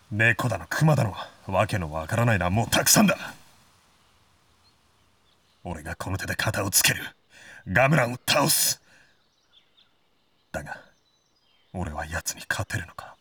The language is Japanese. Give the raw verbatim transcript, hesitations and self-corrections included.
猫だの熊だのわけのわからないのはもうたくさんだ。俺がこの手で肩をつける。ガムランを倒す。だが俺は奴に勝てるのか。